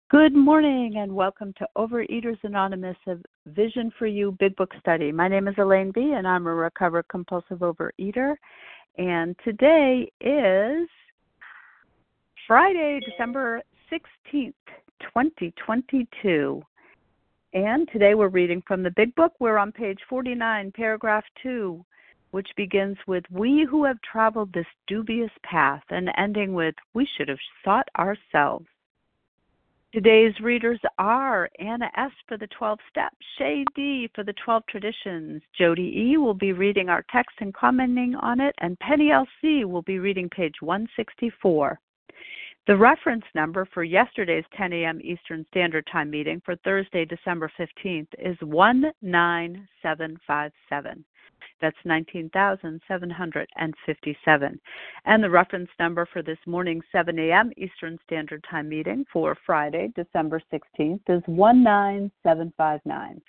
Good morning and welcome to Overeaters Anonymous, a Vision for You Big Book Study. My name is Elaine B. and I'm a recovered compulsive overeater. And today is Friday, December 16th, 2022. And today we're reading from the Big Book. We're on page 49, paragraph 2, which begins with, "We who have traveled this dubious path," and ending with, "We should have sought ourselves." Today's readers are Anna S. for the 12 Steps, Shay D. for the 12 Traditions, Jody E. will be reading our text and commenting on it, and Penny L.C. will be reading page 164. The reference number for yesterday's 10 a.m. Eastern Standard Time meeting for Thursday, December 15th is 19757. That's 19,757. And the reference number for this morning's 7 a.m. Eastern Standard Time meeting for Friday, December 16th is 19759.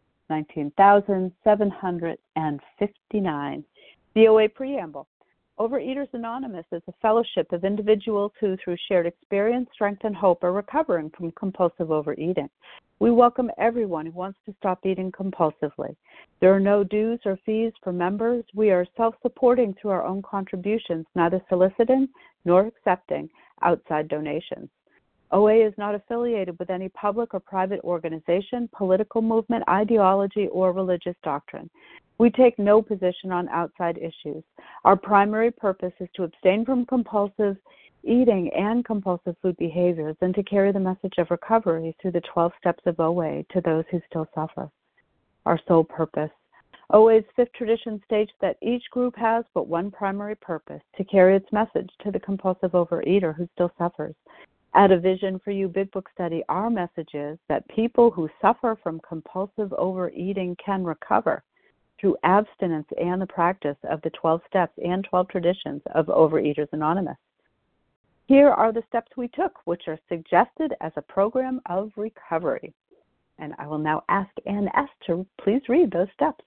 19,759. The OA Preamble. Overeaters Anonymous is a fellowship of individuals who, through shared experience, strength, and hope, are recovering from compulsive overeating. We welcome everyone who wants to stop eating compulsively. There are no dues or fees for members. We are self-supporting through our own contributions, neither soliciting nor accepting outside donations. OA is not affiliated with any public or private organization, political movement, ideology, or religious doctrine. We take no position on outside issues. Our primary purpose is to abstain from compulsive eating and compulsive food behaviors and to carry the message of recovery through the 12 steps of OA to those who still suffer. Our sole purpose. OA's fifth tradition states that each group has but one primary purpose, to carry its message to the compulsive overeater who still suffers. At a Vision for You Big Book Study, our message is that people who suffer from compulsive overeating can recover through abstinence and the practice of the 12 steps and 12 traditions of Overeaters Anonymous. Here are the steps we took, which are suggested as a program of recovery. And I will now ask Ann S. to please read those steps.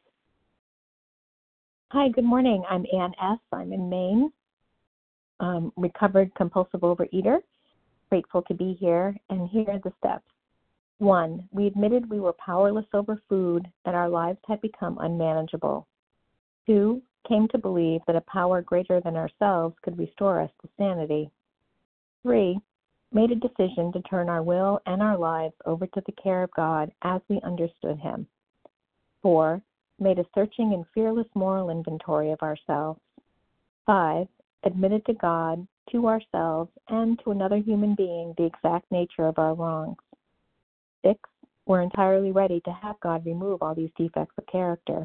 Hi, good morning. I'm Ann S. I'm in Maine, recovered compulsive overeater. Grateful to be here, and here are the steps. 1, we admitted we were powerless over food, that our lives had become unmanageable. 2, came to believe that a power greater than ourselves could restore us to sanity. 3, made a decision to turn our will and our lives over to the care of God as we understood Him. 4, made a searching and fearless moral inventory of ourselves. 5, admitted to God, to ourselves, and to another human being the exact nature of our wrongs. 6, we're entirely ready to have God remove all these defects of character.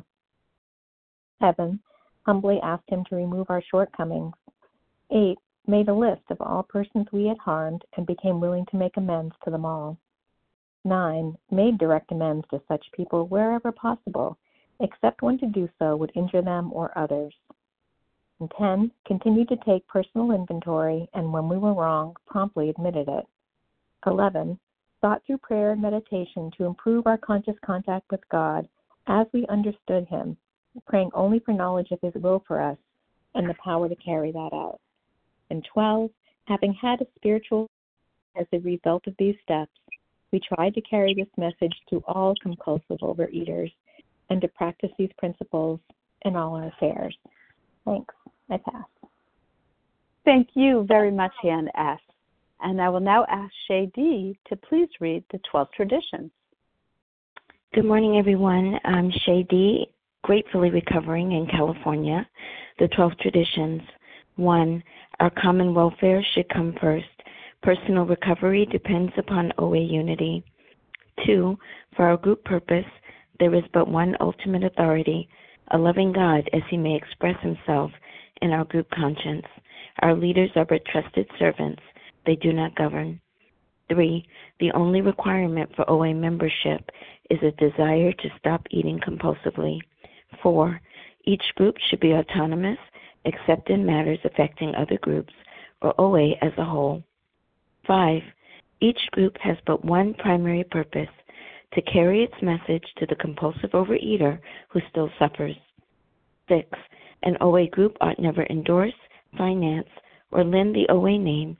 7, humbly asked Him to remove our shortcomings. 8, made a list of all persons we had harmed and became willing to make amends to them all. 9, made direct amends to such people wherever possible, except when to do so would injure them or others. And 10, continued to take personal inventory, and when we were wrong, promptly admitted it. 11, sought through prayer and meditation to improve our conscious contact with God as we understood Him, praying only for knowledge of His will for us and the power to carry that out. And 12, having had a spiritual as a result of these steps, we tried to carry this message to all compulsive overeaters and to practice these principles in all our affairs. Thanks. I pass. Thank you very much, Ann S. And I will now ask Shay D. to please read the 12 traditions. Good morning, everyone. I'm Shay D., gratefully recovering in California. The 12 traditions. 1, our common welfare should come first. Personal recovery depends upon OA unity. 2, for our group purpose, there is but one ultimate authority, a loving God as He may express Himself in our group conscience. Our leaders are but trusted servants. They do not govern. 3, the only requirement for OA membership is a desire to stop eating compulsively. 4, each group should be autonomous, except in matters affecting other groups or OA as a whole. 5, each group has but one primary purpose, to carry its message to the compulsive overeater who still suffers. 6, an OA group ought never endorse, finance, or lend the OA name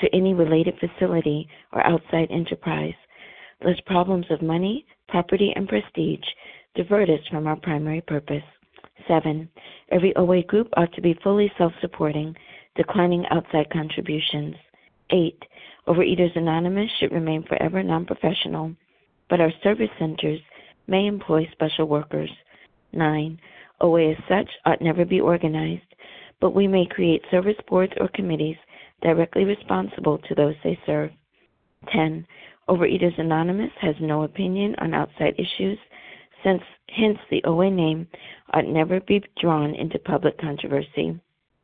to any related facility or outside enterprise, lest problems of money, property, and prestige divert us from our primary purpose. 7. Every OA group ought to be fully self-supporting, declining outside contributions. 8. Overeaters Anonymous should remain forever non-professional, but our service centers may employ special workers. 9. OA as such ought never be organized, but we may create service boards or committees directly responsible to those they serve. 10. Overeaters Anonymous has no opinion on outside issues, hence the OA name ought never be drawn into public controversy.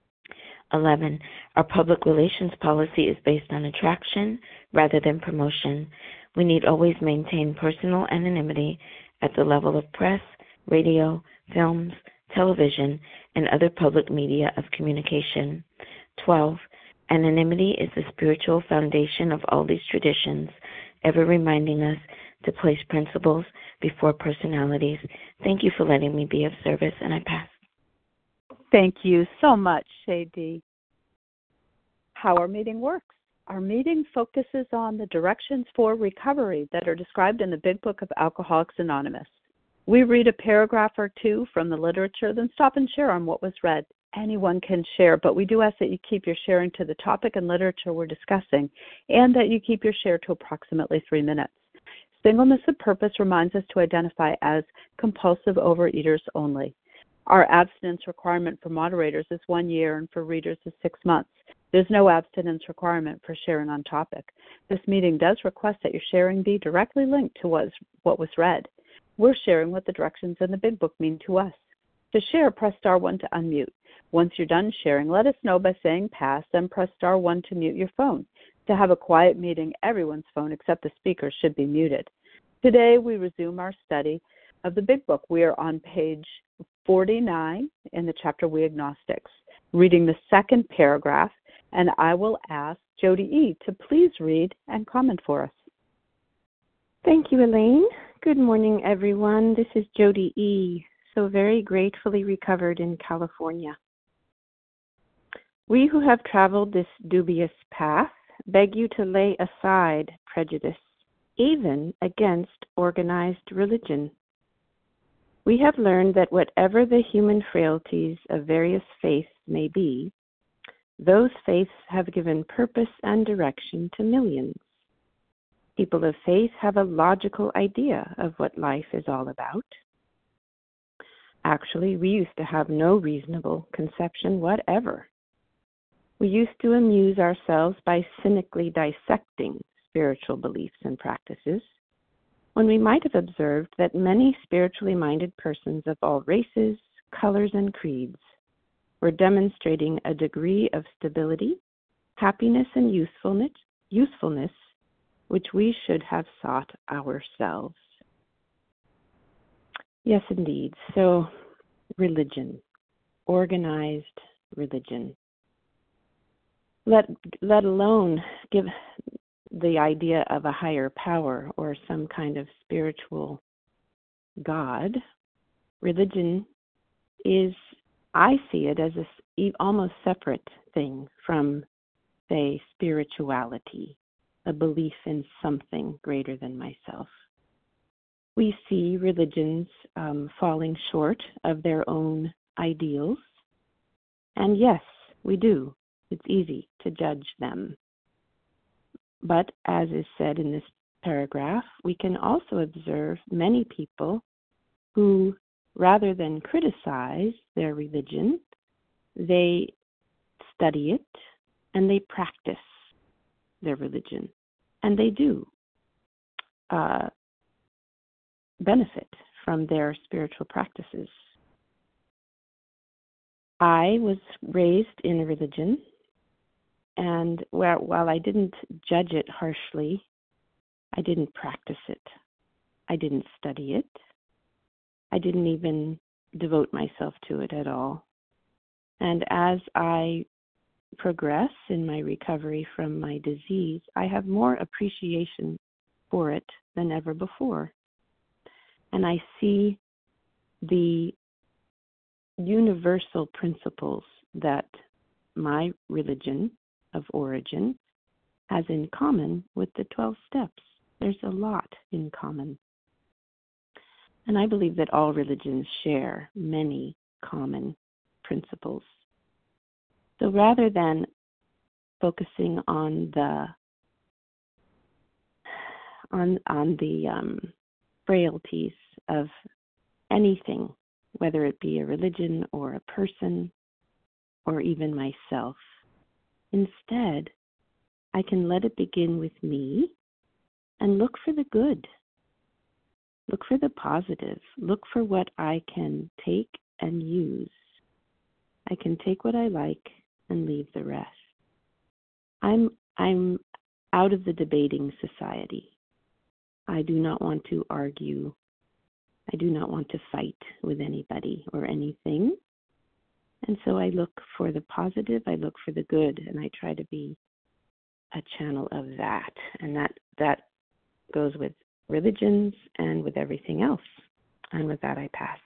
11. Our public relations policy is based on attraction rather than promotion. We need always maintain personal anonymity at the level of press, radio, films, television, and other public media of communication. 12. Anonymity is the spiritual foundation of all these traditions, ever reminding us to place principles before personalities. Thank you for letting me be of service, and I pass. Thank you so much, Shadi. How our meeting works. Our meeting focuses on the directions for recovery that are described in the Big Book of Alcoholics Anonymous. We read a paragraph or two from the literature, then stop and share on what was read. Anyone can share, but we do ask that you keep your sharing to the topic and literature we're discussing, and that you keep your share to approximately 3 minutes. Singleness of purpose reminds us to identify as compulsive overeaters only. Our abstinence requirement for moderators is 1 year and for readers is 6 months. There's no abstinence requirement for sharing on topic. This meeting does request that your sharing be directly linked to what was read. We're sharing what the directions in the Big Book mean to us. To share, press star 1 to unmute. Once you're done sharing, let us know by saying pass, then press star 1 to mute your phone. To have a quiet meeting, everyone's phone except the speaker should be muted. Today, we resume our study of the Big Book. We are on page 49 in the chapter We Agnostics, reading the second paragraph, and I will ask Jody E. to please read and comment for us. Thank you, Elaine. Good morning, everyone. This is Jody E., so very gratefully recovered in California. We who have traveled this dubious path beg you to lay aside prejudice, even against organized religion. We have learned that whatever the human frailties of various faiths may be, those faiths have given purpose and direction to millions. People of faith have a logical idea of what life is all about. Actually, we used to have no reasonable conception whatever. We used to amuse ourselves by cynically dissecting spiritual beliefs and practices, when we might have observed that many spiritually minded persons of all races, colors, and creeds were demonstrating a degree of stability, happiness, and usefulness which we should have sought ourselves. Yes, indeed. So, religion, organized religion. Let alone give the idea of a higher power or some kind of spiritual God. Religion is, I see it as a almost separate thing from, say, spirituality, a belief in something greater than myself. We see religions falling short of their own ideals, and yes, we do. It's easy to judge them. But as is said in this paragraph, we can also observe many people who, rather than criticize their religion, they study it and they practice their religion. And they do benefit from their spiritual practices. I was raised in a religion, and while I didn't judge it harshly, I didn't practice it. I didn't study it. I didn't even devote myself to it at all. And as I progress in my recovery from my disease, I have more appreciation for it than ever before. And I see the universal principles that my religion of origin has in common with the 12 steps. There's a lot in common. And I believe that all religions share many common principles. So rather than focusing on the frailties of anything, whether it be a religion or a person or even myself, instead, I can let it begin with me and look for the good. Look for the positive. Look for what I can take and use. I can take what I like and leave the rest. I'm out of the debating society. I do not want to argue. I do not want to fight with anybody or anything. And so I look for the positive, I look for the good, and I try to be a channel of that. And that goes with religions and with everything else. And with that, I pass.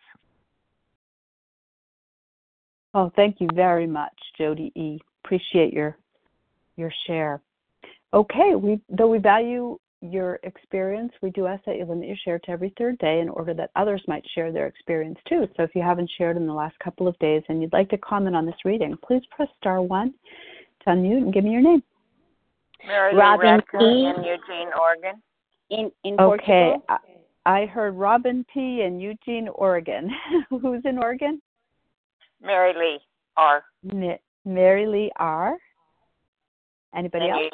Oh, thank you very much, Jody E. Appreciate your share. Okay, though we value your experience, we do ask that you limit your share to every third day in order that others might share their experience too. So if you haven't shared in the last couple of days and you'd like to comment on this reading, please press *1 to unmute and give me your name. Mary Robin P. P. in Eugene, Oregon. In okay, Portugal. I heard Robin P. in Eugene, Oregon. Who's in Oregon? Mary Lee R. Mary Lee R. Anybody else?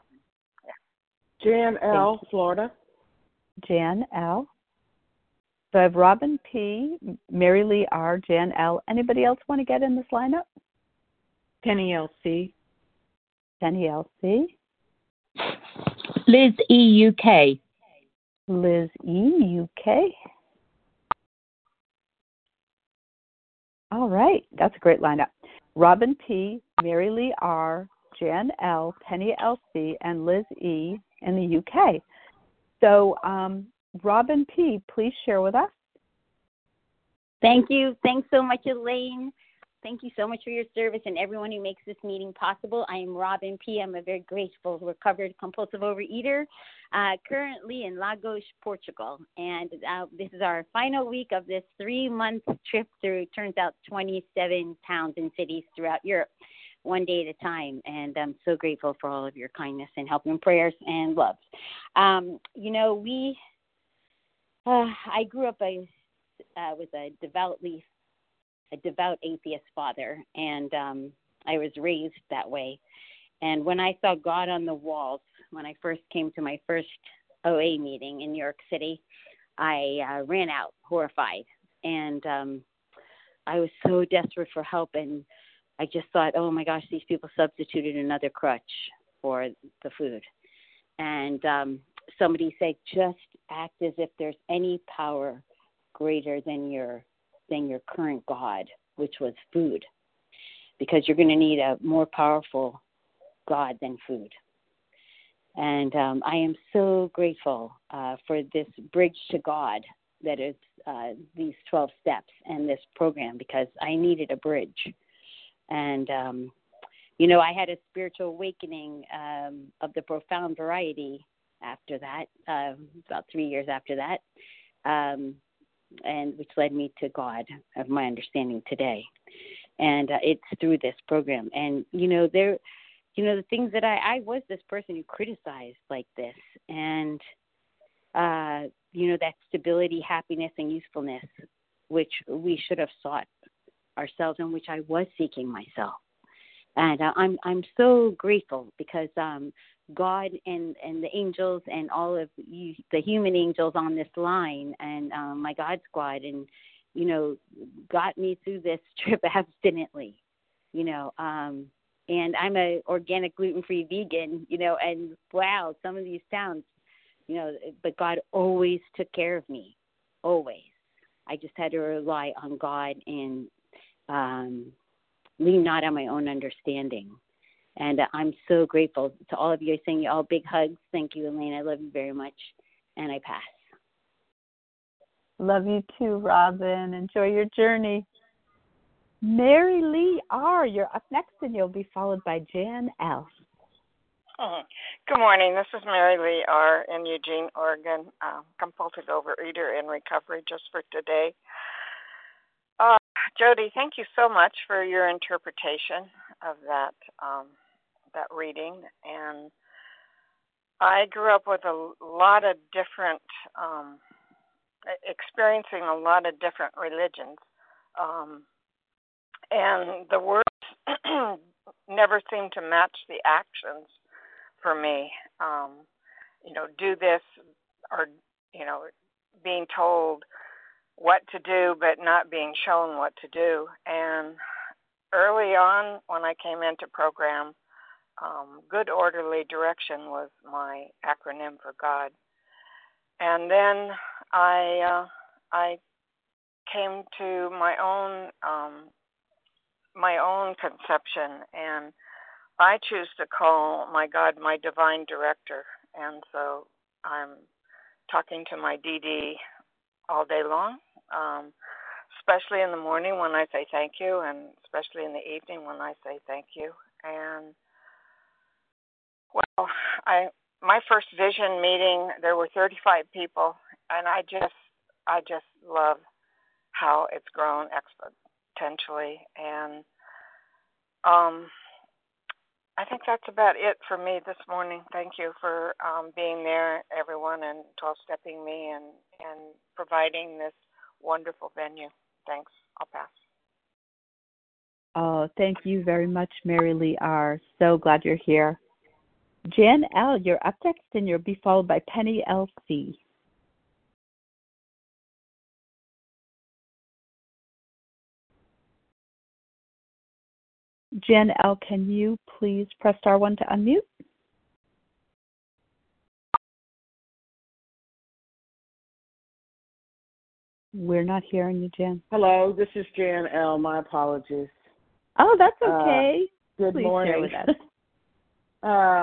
Jan L., Florida. Jan L. So I have Robin P., Mary Lee R., Jan L. Anybody else want to get in this lineup? Penny L.C. Penny L.C. Liz E. UK. Liz E. UK. All right. That's a great lineup. Robin P., Mary Lee R., Jan L., Penny L.C., and Liz E. in the UK. So, Robin P., please share with us. Thank you. Thanks so much, Elaine. Thank you so much for your service and everyone who makes this meeting possible. I am Robin P. I'm a very grateful, recovered compulsive overeater, currently in Lagos, Portugal. And this is our final week of this 3-month trip through, turns out, 27 towns and cities throughout Europe, one day at a time. And I'm so grateful for all of your kindness and help and prayers and love. I grew up with a devout atheist father, and I was raised that way. And when I saw God on the walls, when I first came to my first OA meeting in New York City, I ran out horrified. And I was so desperate for help, and I just thought, oh my gosh, these people substituted another crutch for the food. And somebody said, just act as if there's any power greater than your current God, which was food, because you're going to need a more powerful God than food. And I am so grateful for this bridge to God that is these 12 steps and this program, because I needed a bridge. And, I had a spiritual awakening of the profound variety after that, about 3 years after that. And which led me to God of my understanding today. And it's through this program. And, the things that I was this person who criticized like this. And, that stability, happiness, and usefulness, which we should have sought ourselves and which I was seeking myself. And I'm so grateful because God and the angels and all of you, the human angels on this line and my God squad, and, got me through this trip abstinently, and I'm a organic gluten-free vegan, and wow, some of these towns, but God always took care of me, always. I just had to rely on God and lean not on my own understanding. And I'm so grateful to all of you. Sending you all big hugs. Thank you, Elaine. I love you very much. And I pass. Love you too, Robin. Enjoy your journey. Mary Lee R., you're up next, and you'll be followed by Jan L. Good morning. This is Mary Lee R. in Eugene, Oregon, compulsive overeater in recovery just for today. Jody, thank you so much for your interpretation of that reading. And I grew up with a lot of different, experiencing a lot of different religions, and the words never seemed to match the actions for me. Do this, or being told what to do, but not being shown what to do. And early on, when I came into program, Good Orderly Direction was my acronym for God. And then I came to my own conception, and I choose to call my God my divine director. And so I'm talking to my DD all day long, especially in the morning when I say thank you, and especially in the evening when I say thank you. And well, my first vision meeting, there were 35 people, and I just love how it's grown exponentially. And I think that's about it for me this morning. Thank you for being there, everyone, and 12-stepping me and providing this wonderful venue. Thanks. I'll pass. Oh, thank you very much, Mary Lee R. So glad you're here. Jan L., you're up next, and you'll be followed by Penny L.C. Jan L., can you please press star 1 to unmute? We're not hearing you, Jan. Hello, this is Jan L. My apologies. Oh, that's okay. Good Please morning. share with us.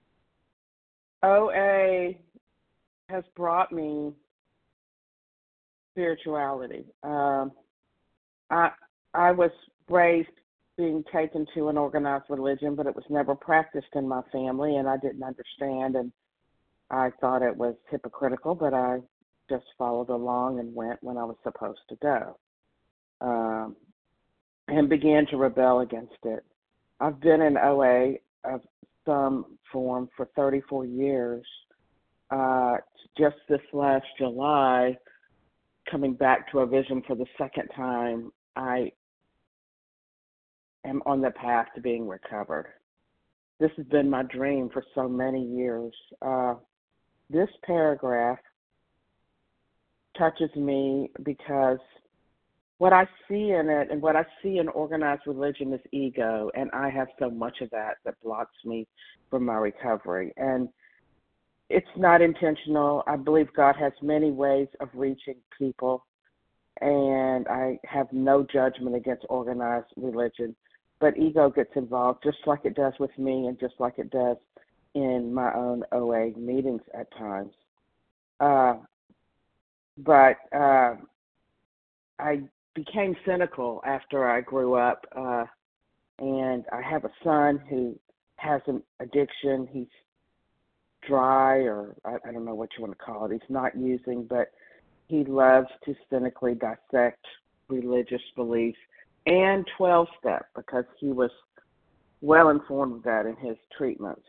OA has brought me spirituality. I was raised being taken to an organized religion, but it was never practiced in my family, and I didn't understand, and I thought it was hypocritical, but I just followed along and went when I was supposed to go, and began to rebel against it. I've been in OA of some form for 34 years. Just this last July, coming back to a vision for the second time, I am on the path to being recovered. This has been my dream for so many years. This paragraph touches me because what I see in it and what I see in organized religion is ego, and I have so much of that blocks me from my recovery. And it's not intentional. I believe God has many ways of reaching people, and I have no judgment against organized religion. But ego gets involved just like it does with me and just like it does in my own OA meetings at times. But I became cynical after I grew up, and I have a son who has an addiction. He's dry, or I don't know what you want to call it. He's not using, but he loves to cynically dissect religious beliefs and 12-step because he was well informed of that in his treatments.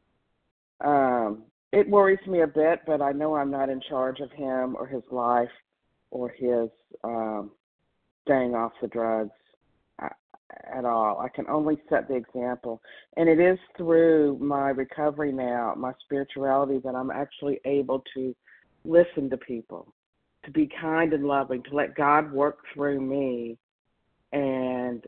It worries me a bit, but I know I'm not in charge of him or his life or his staying off the drugs at all. I can only set the example. And it is through my recovery now, my spirituality, that I'm actually able to listen to people, to be kind and loving, to let God work through me, and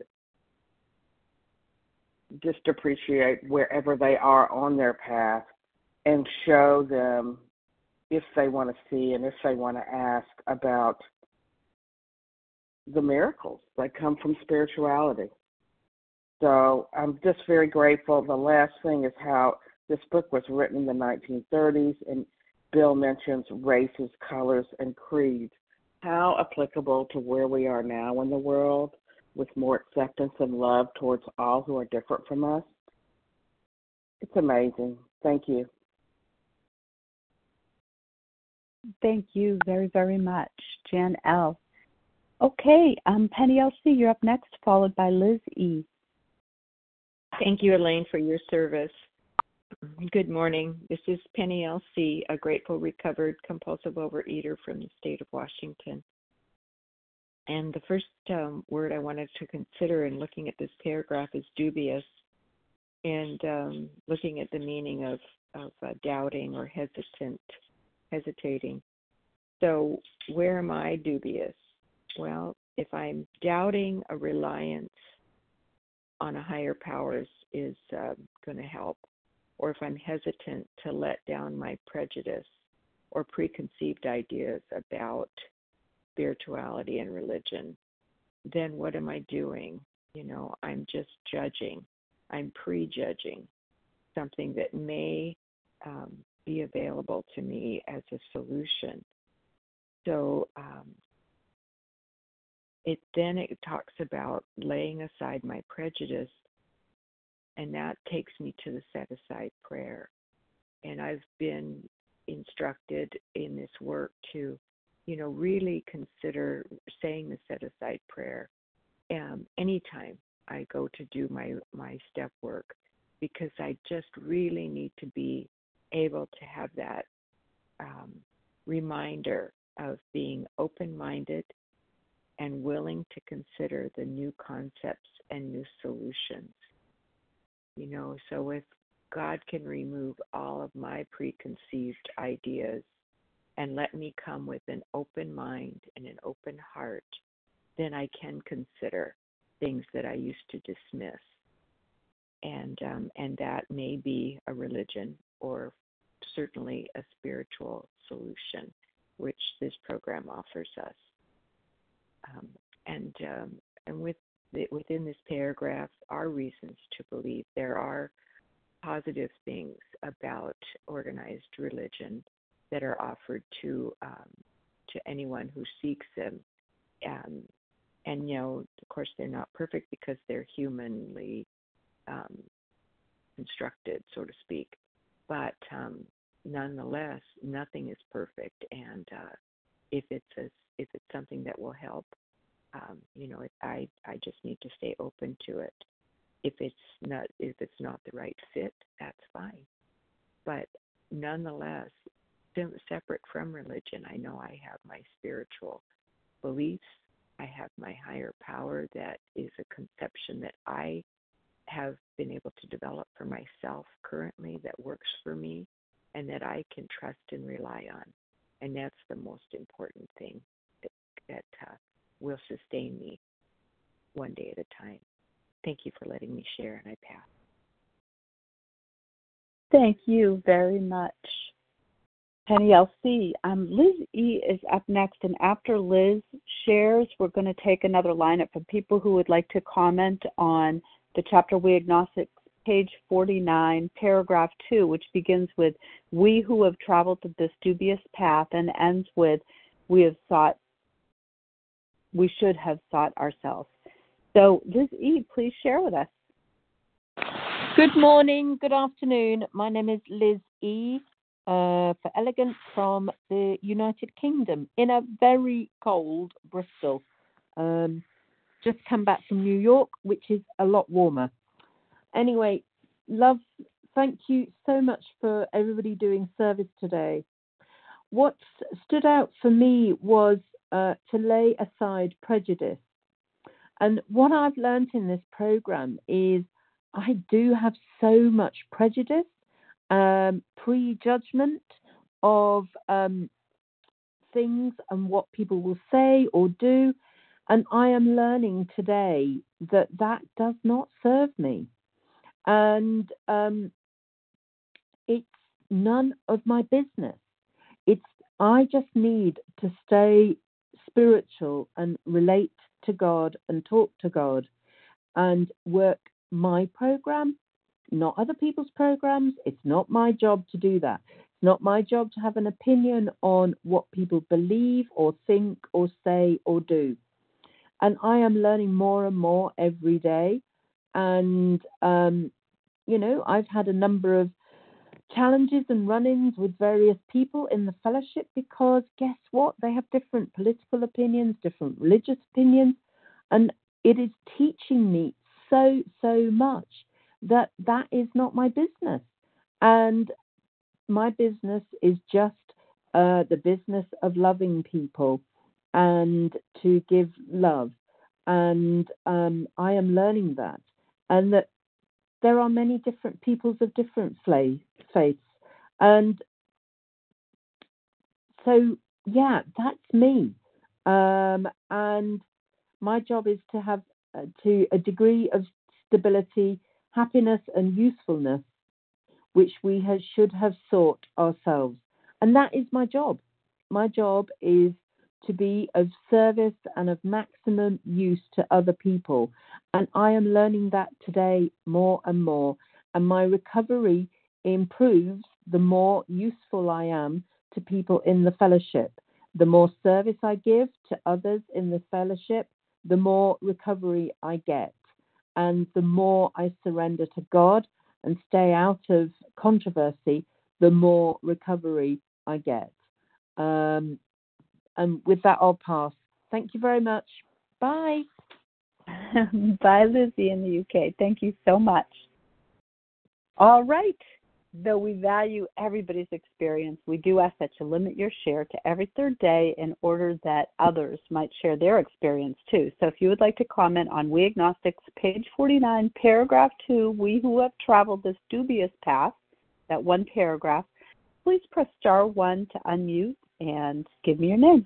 just appreciate wherever they are on their path and show them if they want to see and if they want to ask about the miracles that come from spirituality. So I'm just very grateful. The last thing is how this book was written in the 1930s, and Bill mentions races, colors, and creeds. How applicable to where we are now in the world, with more acceptance and love towards all who are different from us. It's amazing. Thank you. Thank you very, very much, Jan L. Okay, Penny LC, you're up next, followed by Liz E. Thank you, Elaine, for your service. Good morning. This is Penny LC, a grateful, recovered, compulsive overeater from the state of Washington. And the first word I wanted to consider in looking at this paragraph is dubious, and looking at the meaning of doubting or hesitating. So where am I dubious? Well, if I'm doubting a reliance on a higher power is going to help, or if I'm hesitant to let down my prejudice or preconceived ideas about spirituality and religion, then what am I doing? I'm just judging. I'm prejudging something that may be available to me as a solution. So it talks about laying aside my prejudice, and that takes me to the set-aside prayer. And I've been instructed in this work to, really consider saying the set-aside prayer anytime I go to do my step work, because I just really need to be able to have that reminder of being open-minded and willing to consider the new concepts and new solutions. So if God can remove all of my preconceived ideas and let me come with an open mind and an open heart, then I can consider things that I used to dismiss. And that may be a religion or certainly a spiritual solution, which this program offers us. And within this paragraph are reasons to believe there are positive things about organized religion that are offered to anyone who seeks them. And of course, they're not perfect because they're humanly constructed, so to speak. But nonetheless, nothing is perfect. And if it's something that will help, I just need to stay open to it. If it's not the right fit, that's fine. But nonetheless, separate from religion, I know I have my spiritual beliefs. I have my higher power that is a conception that I have been able to develop for myself currently that works for me and that I can trust and rely on. And that's the most important thing that will sustain me one day at a time. Thank you for letting me share, and I pass. Thank you very much, Penny LC. Liz E is up next, and after Liz shares, we're going to take another lineup from people who would like to comment on the chapter We Agnostics, page 49, paragraph 2, which begins with, "We who have traveled this dubious path," and ends with, we should have sought ourselves. So, Liz E., please share with us. Good morning, good afternoon. My name is Liz E. For Elegance from the United Kingdom in a very cold Bristol. Just come back from New York, which is a lot warmer. Anyway, thank you so much for everybody doing service today. What stood out for me was to lay aside prejudice. And what I've learned in this program is I do have so much prejudice, prejudgment of things and what people will say or do. And I am learning today that does not serve me. And it's none of my business. I just need to stay spiritual and relate to God and talk to God and work my program, not other people's programs. It's not my job to do that. It's not my job to have an opinion on what people believe or think or say or do. And I am learning more and more every day. And I've had a number of challenges and run-ins with various people in the fellowship because guess what? They have different political opinions, different religious opinions, and it is teaching me so much that is not my business. And my business is just the business of loving people and to give love. And I am learning that. And that there are many different peoples of different faiths. And so, that's me. And my job is to have to a degree of stability, happiness, and usefulness, which we should have sought ourselves. And that is my job. My job is to be of service and of maximum use to other people. And I am learning that today more and more. And my recovery improves the more useful I am to people in the fellowship. The more service I give to others in the fellowship, the more recovery I get. And the more I surrender to God and stay out of controversy, the more recovery I get. And with that, I'll pass. Thank you very much. Bye. Bye, Lizzie in the UK. Thank you so much. All right. Though we value everybody's experience, we do ask that you limit your share to every third day in order that others might share their experience too. So if you would like to comment on We Agnostics, page 49, paragraph 2, we who have traveled this dubious path, that one paragraph, please press star 1 to unmute and give me your name.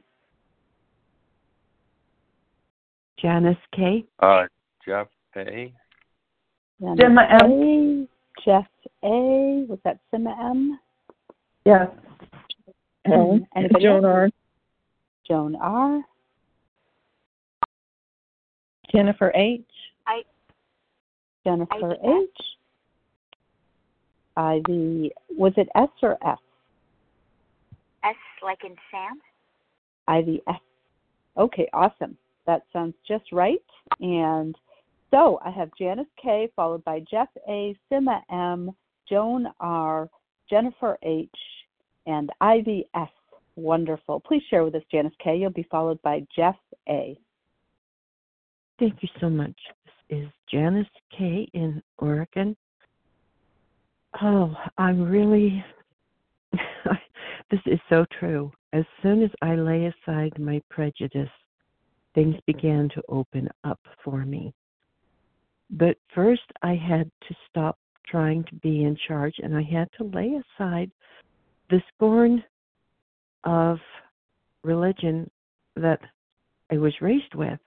Janice K. Jeff A. Sima M. Jeff A. Was that Sima M? Yes. Anybody Joan else? R. Joan R. Jennifer H. Jennifer H. Ivy. Was it S or F? S like in Sam? Ivy S. Okay, awesome. That sounds just right. And so I have Janice K, followed by Jeff A, Sima M, Joan R, Jennifer H, and Ivy S. Wonderful. Please share with us, Janice K. You'll be followed by Jeff A. Thank you so much. This is Janice K in Oregon. Oh, I'm really, this is so true. As soon as I lay aside my prejudice, things began to open up for me. But first I had to stop trying to be in charge, and I had to lay aside the scorn of religion that I was raised with.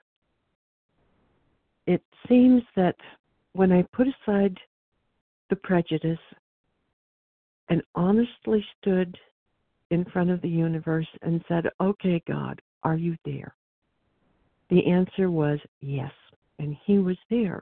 It seems that when I put aside the prejudice and honestly stood in front of the universe and said, okay, God, are you there? The answer was yes, and he was there.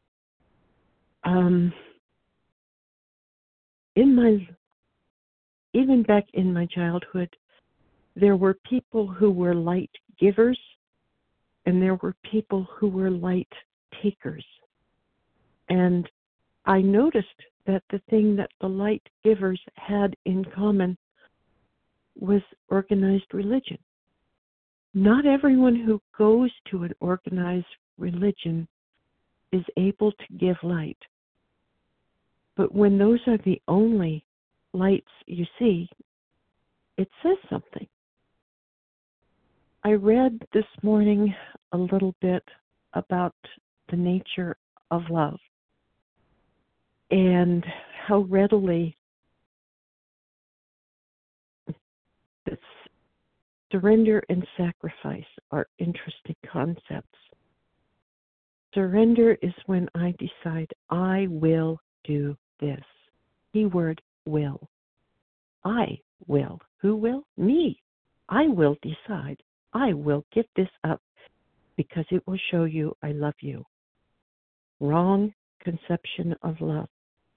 Even back in my childhood, there were people who were light givers, and there were people who were light takers. And I noticed that the thing that the light givers had in common was organized religion. Not everyone who goes to an organized religion is able to give light. But when those are the only lights you see, it says something. I read this morning a little bit about the nature of love and how readily surrender and sacrifice are interesting concepts. Surrender is when I decide I will do this. Keyword will. I will. Who will? Me. I will decide. I will give this up because it will show you I love you. Wrong conception of love.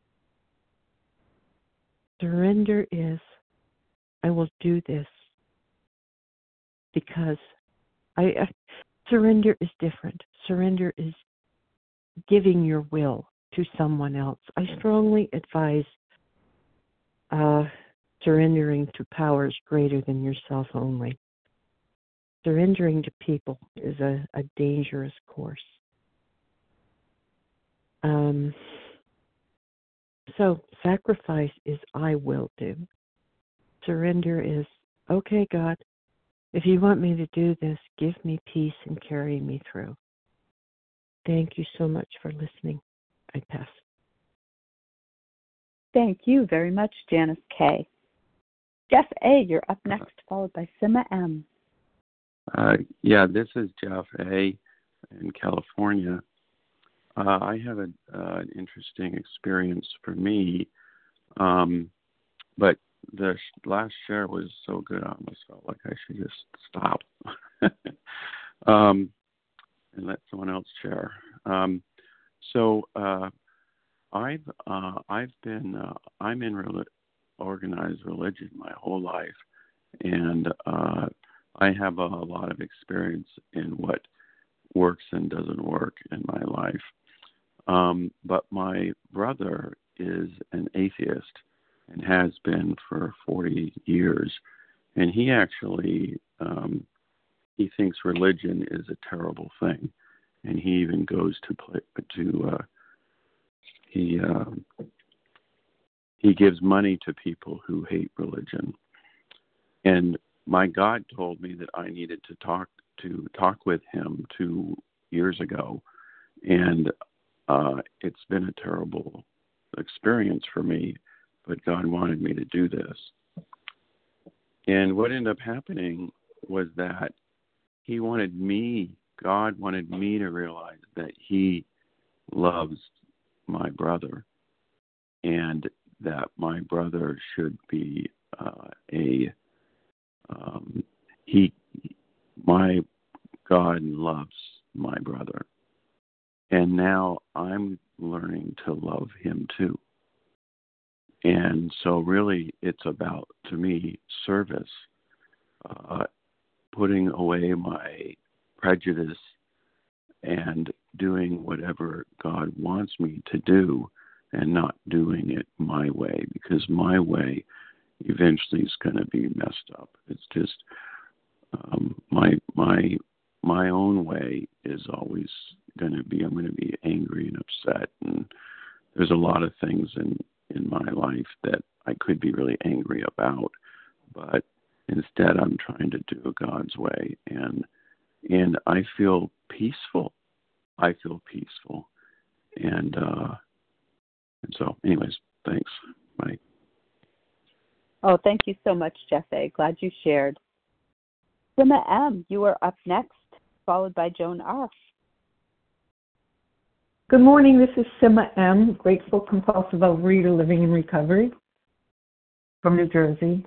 Surrender is I will do this because surrender is different. Surrender is giving your will to someone else. I strongly advise surrendering to powers greater than yourself only. Surrendering to people is a dangerous course. So sacrifice is I will do. Surrender is, okay, God, if you want me to do this, give me peace and carry me through. Thank you so much for listening. I pass. Thank you very much, Janice K. Jeff A., you're up next, followed by Sima M. This is Jeff A. in California. I have an interesting experience for me, but the last share was so good, I almost felt like I should just stop and let someone else share. I'm in organized religion my whole life, and I have a lot of experience in what works and doesn't work in my life. But my brother is an atheist and has been for 40 years, and he actually he thinks religion is a terrible thing, and he even goes he gives money to people who hate religion. And my God told me that I needed to talk with him 2 years ago, and it's been a terrible experience for me, but God wanted me to do this. And what ended up happening was that God wanted me to realize that he loves my brother, and that my brother should be my God loves my brother. And now I'm learning to love him too. And so really it's about, to me, service, putting away my prejudice and doing whatever God wants me to do and not doing it my way, because my way eventually is going to be messed up. It's just my own way is always going to be, I'm going to be angry and upset, and there's a lot of things in my life that I could be really angry about, but instead I'm trying to do God's way, and I feel peaceful. And so anyways, thanks. Bye. Oh, thank you so much, Jeff A. Glad you shared. Sima M., you are up next, followed by Joan R. Good morning. This is Sima M., grateful compulsive overeater living in recovery from New Jersey.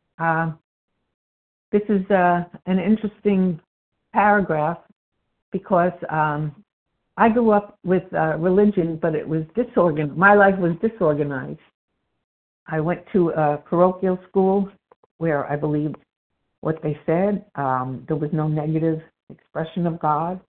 This is an interesting paragraph because I grew up with religion, but it was disorganized. My life was disorganized. I went to a parochial school where I believed what they said. There was no negative expression of God.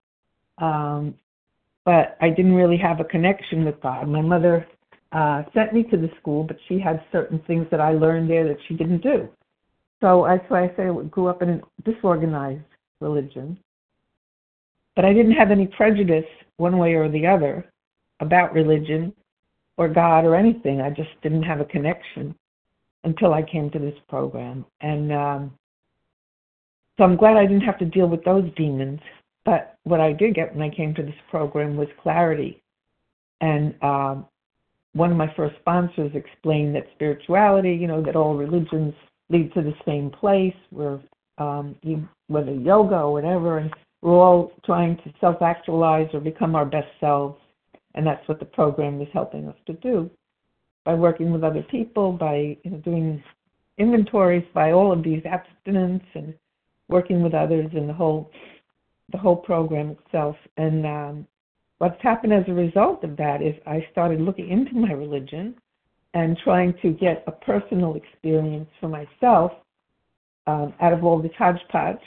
But I didn't really have a connection with God. My mother sent me to the school, but she had certain things that I learned there that she didn't do. So that's why I say I grew up in a disorganized religion. But I didn't have any prejudice one way or the other about religion or God or anything. I just didn't have a connection until I came to this program. And so I'm glad I didn't have to deal with those demons. But what I did get when I came to this program was clarity. And one of my first sponsors explained that spirituality, that all religions lead to the same place, where whether yoga or whatever, and we're all trying to self-actualize or become our best selves. And that's what the program is helping us to do by working with other people, by doing inventories, by all of these abstinence and working with others, and the whole program itself. And what's happened as a result of that is I started looking into my religion and trying to get a personal experience for myself out of all this hodgepodge.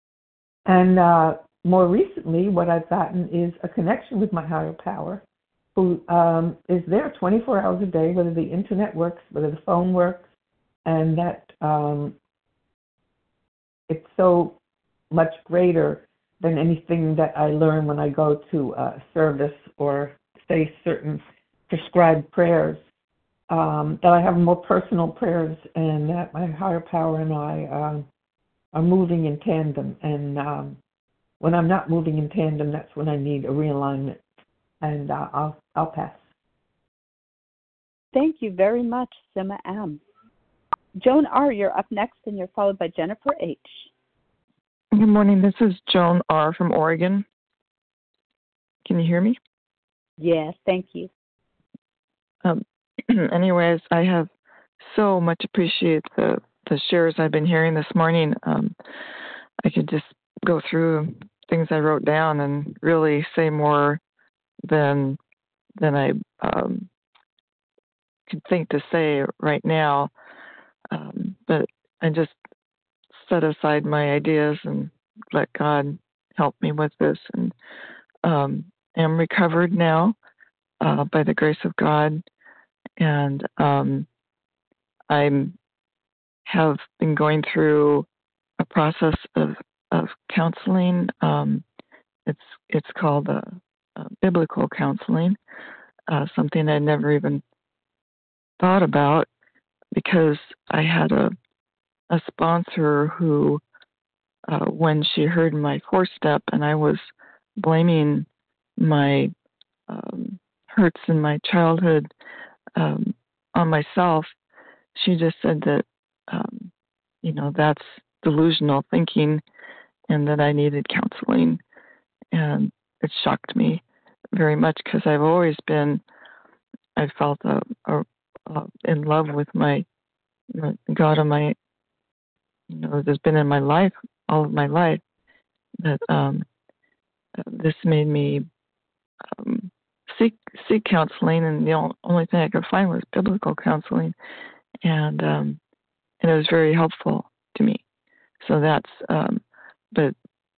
And more recently, what I've gotten is a connection with my higher power, who is there 24 hours a day, whether the internet works, whether the phone works, and that it's so much greater than anything that I learn when I go to service or say certain prescribed prayers, that I have more personal prayers, and that my higher power and I are moving in tandem. And when I'm not moving in tandem, that's when I need a realignment. And I'll pass. Thank you very much, Sima M. Joan R., you're up next, and you're followed by Jennifer H. Good morning. This is Joan R. from Oregon. Can you hear me? Yes, thank you. Anyways, I have so much appreciate the shares I've been hearing this morning. I could just go through things I wrote down and really say more than I could think to say right now. But I just set aside my ideas and let God help me with this. And am recovered now by the grace of God. And I have been going through a process of counseling. It's called biblical counseling, something I never even thought about, because I had a sponsor who, when she heard my 4-step and I was blaming my hurts in my childhood on myself, she just said that, that's delusional thinking and that I needed counseling. And it shocked me very much, because I've always been, I felt in love with my God of my, that's been in my life, all of my life, that this made me seek counseling, and the only thing I could find was biblical counseling, and it was very helpful to me. So that's, but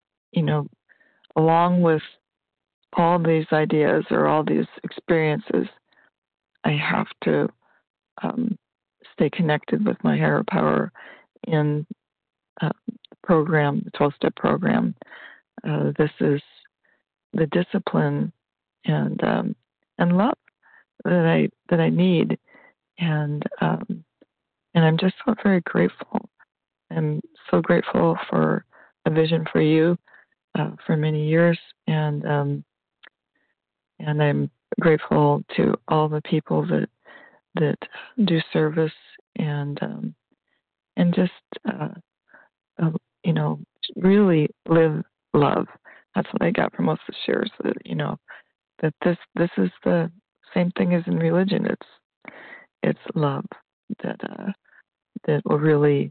along with all these ideas or all these experiences, I have to stay connected with my higher power in the program, the 12-step program. This is the discipline and love that I need, and I'm just so very grateful. I'm so grateful for a vision for you for many years, and I'm grateful to all the people that do service and just really live love. That's what I got from most of the shares. That this is the same thing as in religion. It's love that will really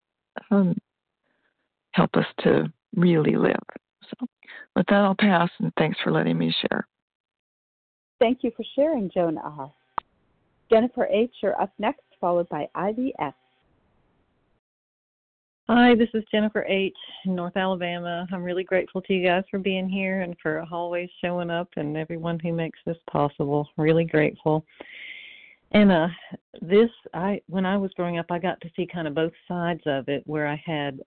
help us to really live. So with that, I'll pass, and thanks for letting me share. Thank you for sharing, Joan R. Jennifer H., you're up next, followed by Ivy S. Hi, this is Jennifer H. in North Alabama. I'm really grateful to you guys for being here and for always showing up, and everyone who makes this possible. Really grateful. And when I was growing up, I got to see kind of both sides of it, where I had,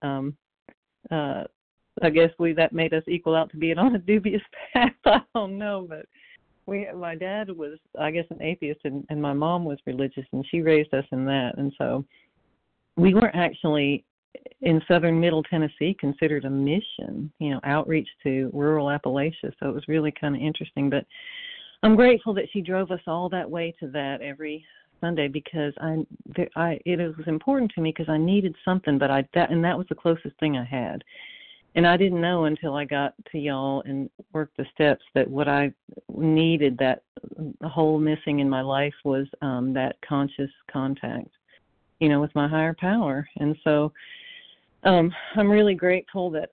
I guess that made us equal out to being on a dubious path. I don't know, but my dad was, I guess, an atheist, and my mom was religious, and she raised us in that. And so we weren't actually in southern Middle Tennessee considered a mission, outreach to rural Appalachia. So it was really kind of interesting. But I'm grateful that she drove us all that way to that every Sunday, because it was important to me, because I needed something, but that was the closest thing I had. And I didn't know until I got to y'all and worked the steps that what I needed, that the hole missing in my life, was that conscious contact, with my higher power. And so I'm really grateful that,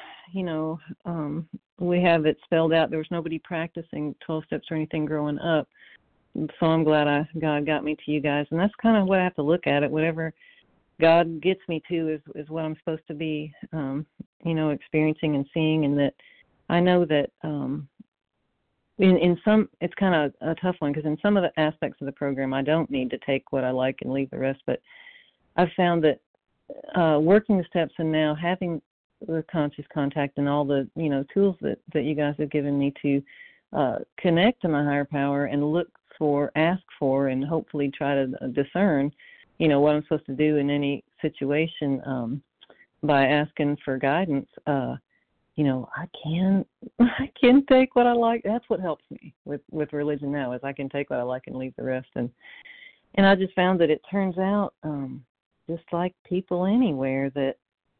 we have it spelled out. There was nobody practicing 12 steps or anything growing up. So I'm glad God got me to you guys. And that's kind of what I have to look at it. Whatever God gets me to is what I'm supposed to be, experiencing and seeing. And that I know that in some, it's kind of a tough one because in some of the aspects of the program, I don't need to take what I like and leave the rest. But I've found that working the steps and now having the conscious contact and all the tools that you guys have given me to connect to my higher power and ask for, and hopefully try to discern, what I'm supposed to do in any situation by asking for guidance. I can take what I like. That's what helps me with religion now, is I can take what I like and leave the rest. And I just found that it turns out, just like people anywhere, that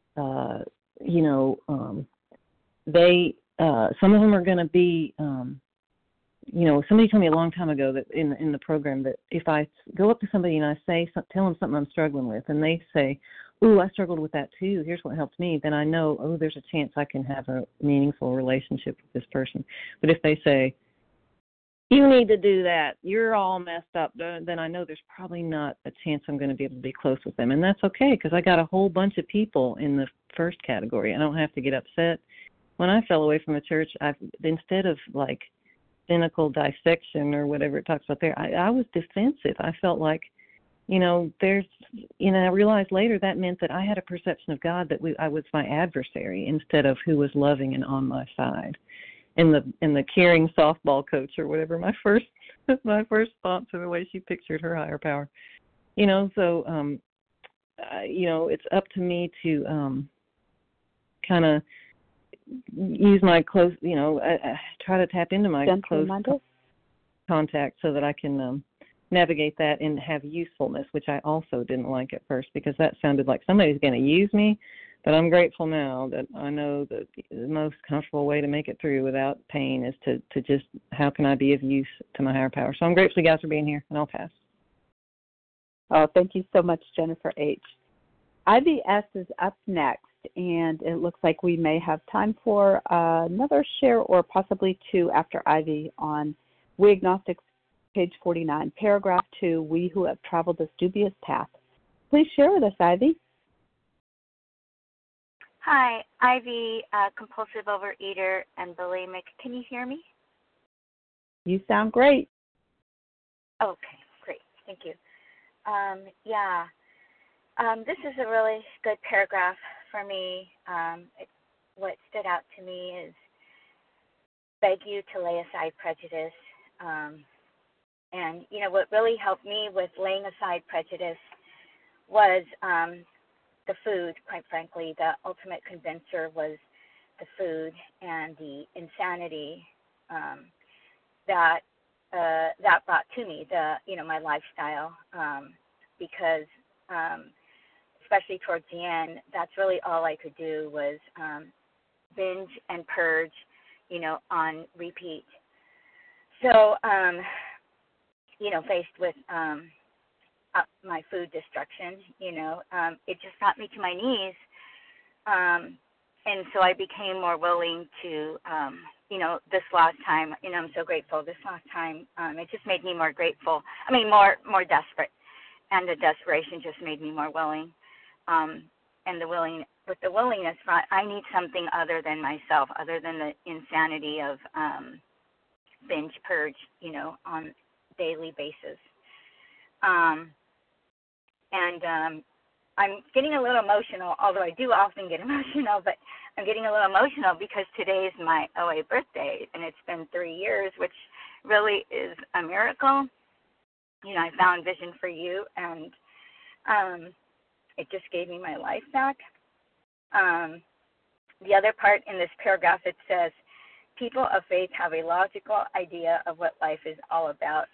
they some of them are going to be. Somebody told me a long time ago that in the program that if I go up to somebody and I tell them something I'm struggling with, and they say, "Ooh, I struggled with that too. Here's what helped me," then I know, there's a chance I can have a meaningful relationship with this person. But if they say, "You need to do that, you're all messed up," then I know there's probably not a chance I'm going to be able to be close with them. And that's okay, because I got a whole bunch of people in the first category. I don't have to get upset. When I fell away from the church, instead of like cynical dissection or whatever it talks about there, I was defensive. I felt like, I realized later that meant that I had a perception of God that I was my adversary instead of who was loving and on my side. And the caring softball coach or whatever, my first sponsor, the way she pictured her higher power, so it's up to me to kind of use my close, try to tap into my close contact so that I can navigate that and have usefulness, which I also didn't like at first, because that sounded like somebody's going to use me. But I'm grateful now that I know that the most comfortable way to make it through without pain is to just, how can I be of use to my higher power? So I'm grateful, guys, for being here, and I'll pass. Oh, thank you so much, Jennifer H. IVS is up next, and it looks like we may have time for another share or possibly two after Ivy on We Agnostics, page 49, paragraph 2, we who have traveled this dubious path. Please share with us, Ivy. Hi, Ivy, compulsive overeater and bulimic. Can you hear me? You sound great. Okay, great. Thank you. This is a really good paragraph for me. What stood out to me is beg you to lay aside prejudice. And, what really helped me with laying aside prejudice was the food, quite frankly. The ultimate convincer was the food and the insanity that brought to me my lifestyle, because especially towards the end, that's really all I could do was binge and purge, on repeat. So, faced with my food destruction, it just brought me to my knees. And so I became more willing to, this last time, I'm so grateful. This last time, it just made me more grateful. More desperate. And the desperation just made me more willing. And with the willingness, I need something other than myself, other than the insanity of binge purge, on daily basis. I'm getting a little emotional, although I do often get emotional, but I'm getting a little emotional because today is my OA birthday, and it's been 3 years, which really is a miracle. I found Vision for You, and it just gave me my life back. The other part in this paragraph, it says, people of faith have a logical idea of what life is all about.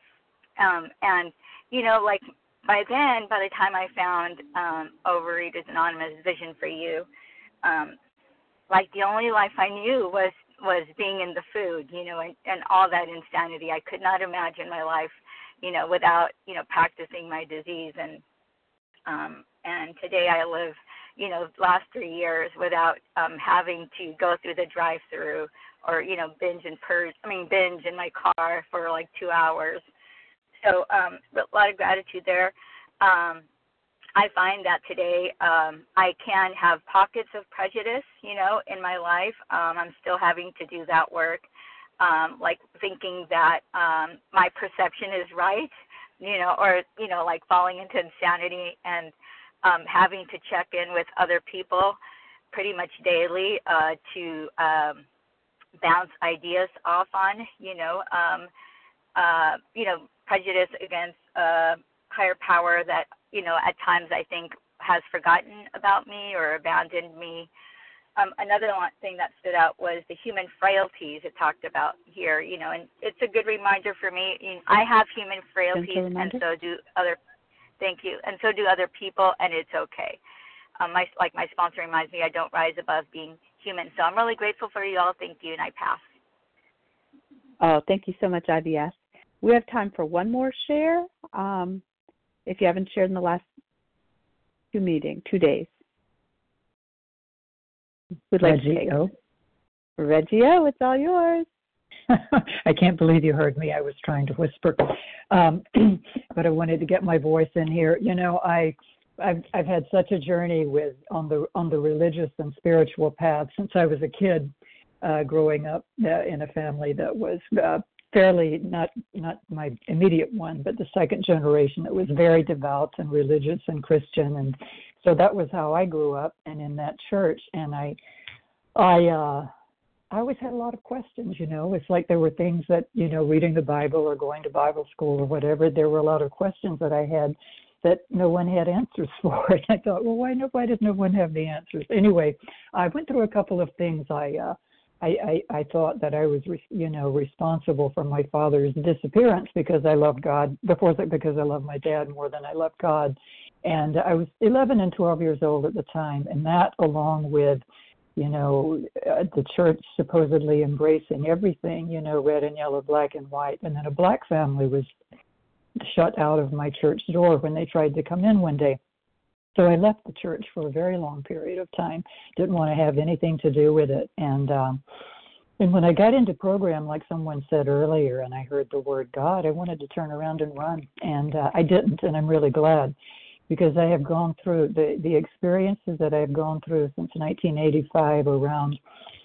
By the time I found Overeaters Anonymous, Vision for You, the only life I knew was being in the food, and all that insanity. I could not imagine my life, without, practicing my disease. And today I live, last 3 years without having to go through the drive-through or, binge in my car for 2 hours. So a lot of gratitude there. I find that today I can have pockets of prejudice, in my life. I'm still having to do that work. like thinking that my perception is right, or, like falling into insanity and having to check in with other people pretty much daily to bounce ideas off on, prejudice against higher power that, at times I think has forgotten about me or abandoned me. Another thing that stood out was the human frailties it talked about here, and it's a good reminder for me. I have human frailties, and so do other. Thank you, and so do other people, and it's okay. My sponsor reminds me, I don't rise above being human. So I'm really grateful for you all. Thank you, and I pass. Oh, thank you so much, IBS. We have time for one more share. If you haven't shared in the last 2 days. Would like Reggie O. Reggie O, it's all yours. I can't believe you heard me. I was trying to whisper, but I wanted to get my voice in here. I've had such a journey on the religious and spiritual path since I was a kid, growing up in a family that was fairly not my immediate one, but the second generation that was very devout and religious and Christian, and so that was how I grew up and in that church. And I always had a lot of questions. It's like there were things that reading the Bible or going to Bible school or whatever. There were a lot of questions that I had that no one had answers for. And I thought, well, why does no one have the answers? Anyway, I went through a couple of things. I thought that I was, responsible for my father's disappearance because I loved God. Before that, because I loved my dad more than I loved God. And I was 11 and 12 years old at the time. And that, along with, the church supposedly embracing everything, red and yellow, black and white. And then a black family was shut out of my church door when they tried to come in one day. So I left the church for a very long period of time. Didn't want to have anything to do with it. And when I got into program, like someone said earlier, and I heard the word God, I wanted to turn around and run. And I didn't, and I'm really glad, because I have gone through the experiences that I've gone through since 1985 around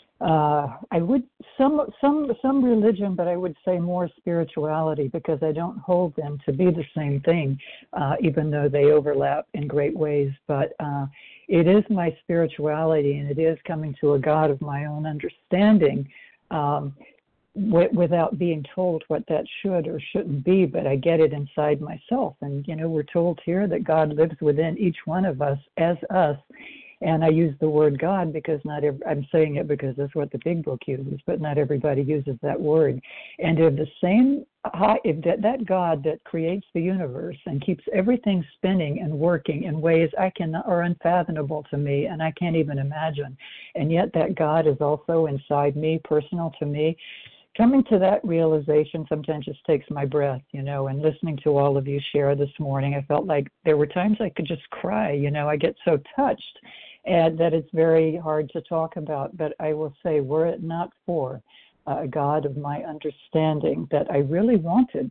some religion, but I would say more spirituality, because I don't hold them to be the same thing, even though they overlap in great ways. But it is my spirituality, and it is coming to a God of my own understanding, without being told what that should or shouldn't be, but I get it inside myself. And, we're told here that God lives within each one of us as us. And I use the word God because I'm saying it because that's what the big book uses, but not everybody uses that word. And if that God that creates the universe and keeps everything spinning and working in ways are unfathomable to me, and I can't even imagine, and yet that God is also inside me, personal to me, coming to that realization sometimes just takes my breath, and listening to all of you share this morning, I felt like there were times I could just cry. I get so touched, and that it's very hard to talk about. But I will say, were it not for a God of my understanding that I really wanted,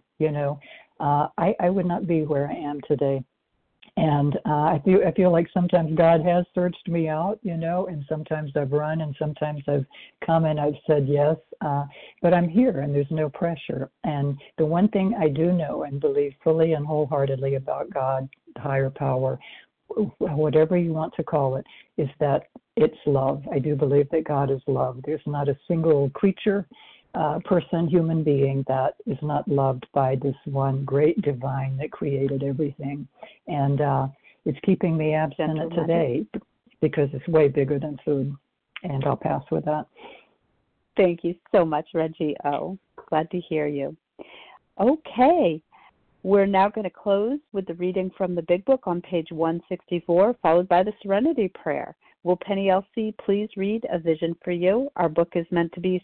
I would not be where I am today. And I feel like sometimes God has searched me out, and sometimes I've run, and sometimes I've come and I've said yes, but I'm here, and there's no pressure. And the one thing I do know and believe fully and wholeheartedly about God, higher power, whatever you want to call it, is that it's love. I do believe that God is love. There's not a single creature, person, human being that is not loved by this one great divine that created everything. And it's keeping me abstinent today because it's way bigger than food. And I'll pass with that. Thank you so much, Reggie O. Glad to hear you. Okay. We're now going to close with the reading from the Big Book on page 164, followed by the Serenity Prayer. Will Penny Elsie please read A Vision for You? Our book is meant to be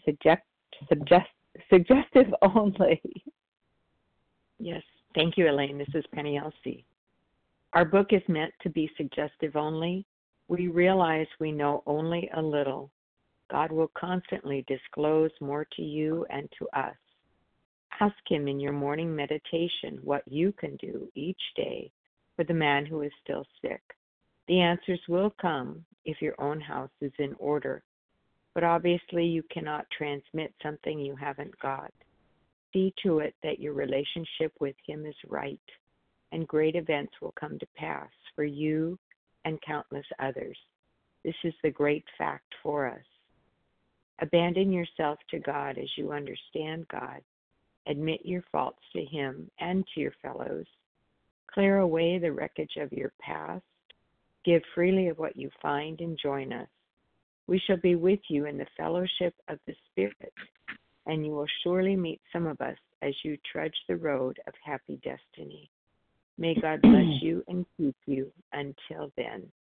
suggestive only. Yes, thank you, Elaine. This is Penny Elsie. Our book is meant to be suggestive only. We realize we know only a little. God will constantly disclose more to you and to us. Ask Him in your morning meditation what you can do each day for the man who is still sick. The answers will come if your own house is in order. but obviously you cannot transmit something you haven't got. See to it that your relationship with Him is right, and great events will come to pass for you and countless others. This is the great fact for us. Abandon yourself to God as you understand God. Admit your faults to Him and to your fellows. Clear away the wreckage of your past. Give freely of what you find and join us. We shall be with you in the fellowship of the Spirit, and you will surely meet some of us as you trudge the road of happy destiny. May God bless you and keep you until then.